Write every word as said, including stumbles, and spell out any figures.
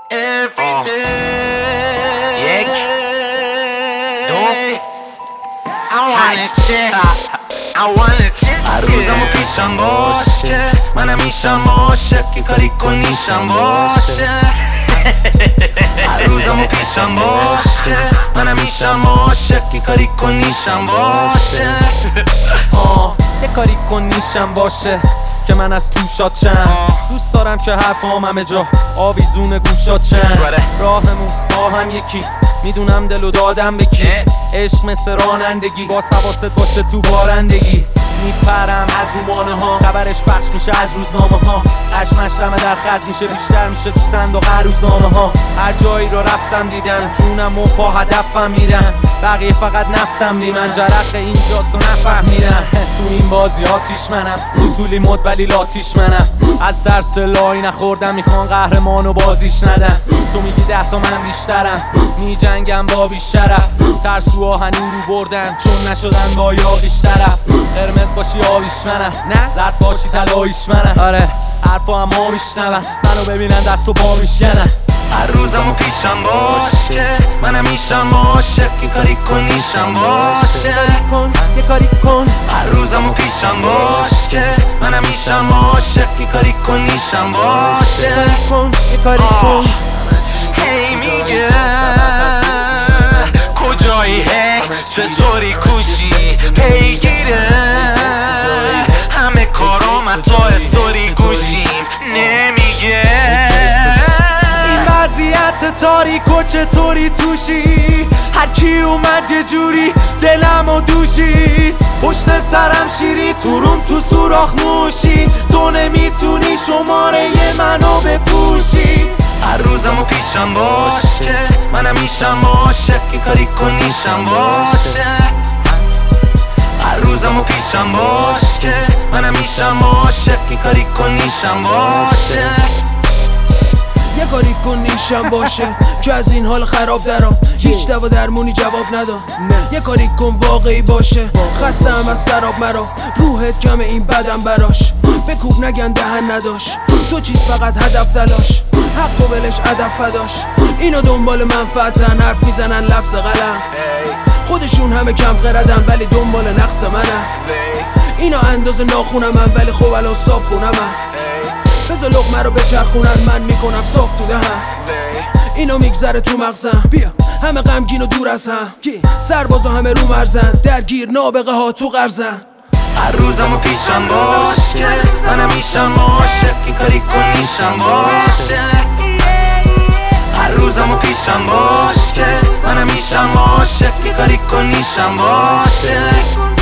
آه. یک دو هشت هر روزمو پیشم باشه، منم میشم عاشق که کاری کنیشم باشه. هر روزمو پیشم باشه، منم میشم عاشق که کاری کنیشم باشه. آه یه کاری کنیشم باشه که من از تو شاد شم. دوست دارم که حرفام همه جا آویزون گوشات شم. راهمون با هم یکی، میدونم دلو دادم به کی. عشق مثل رانندگی، با حواست باشه تو بارندگی. میپرم از رومانه ها، خبرش پخش میشه از روزنامه ها. خشمش دمه در خز میشه، بیشتر میشه تو صندوق هر روزنامه ها. هر جایی رو رفتم دیدم، جونم و پا هدفم میرن. بقیه فقط نفتم بی من، جرق اینجاست و نفهمیدن. تو این بازی آتیش منم، سوسولی مد ولی لاتیش منم. از ترس لای نخوردم، میخوان قهرمانو بازیش ندن. تو میگی ده تا من بیشترم، میجنگم با بیشرف. ترسوها هنون رو بردن چون نشدن با یاقیش طرف. قرمز باشی آبیش منم، نه زرد باشی طلاییش منم. آره حرفا هم ها میشنون، منو ببینن دست و پا میشکنن. هر روزمو پیشم باشه، منم میشم عاشق که کاری کنیشم باشه. یه کاری کن، یه کاری کن. هر روزمو پیشم باشه، منم میشم عاشق که کاری کنیشم باشه. یه کاری کن، یه کاری کن. هی میگه کجایی، هی چطوری کوشی پیگیره همه کارام از تو استوری گوشیم نمیگه. این وضعیت تاریک و چطوری توشی، هر کی اومد یه جوری دلمو دوشید. پشت سرم شیری تو روم تو سوراخ موشی، تو نمیتونی شماره منو بپوشی. هر روزمو پیشم باشه، منم میشم عاشق که کاری کنیشم باشه. هر روزمو پیشم باشه، منم میشم عاشق که کاری کنیشم باشه. یه کاری کنیشم باشه که از این حال خراب درام. هیچ دوا درمونی جواب نداد. یه کاری کن واقعی باشه، خستم از سراب مرا. روحت کمه این بدم براش، بکوب نگن دهن نداشت. تو چیز فقط هدف تلاش، حق و ولش ادب فداش. اینا دنبال منفعتن، حرف میزنن لفظ قلم. خودشون همه کم خردن ولی دنبال نقص منن. اینا اندازه ناخونم من ولی خب الان صاف خونم من. بذار لقمه رو بچرخونن، من میکنم صاف تو دهن. اینا میگذره تو مغزم، بیا همه غمگین و دور از هم. سربازا همه رو مرزن، درگیر نابغه ها تو غرزن. هر روزمو پیشم باشه، منم میشم عاشق که کاری کنیشم باشه. هر روزمو پیشم باشه، منم میشم عاشق که کاری کنیشم باشه.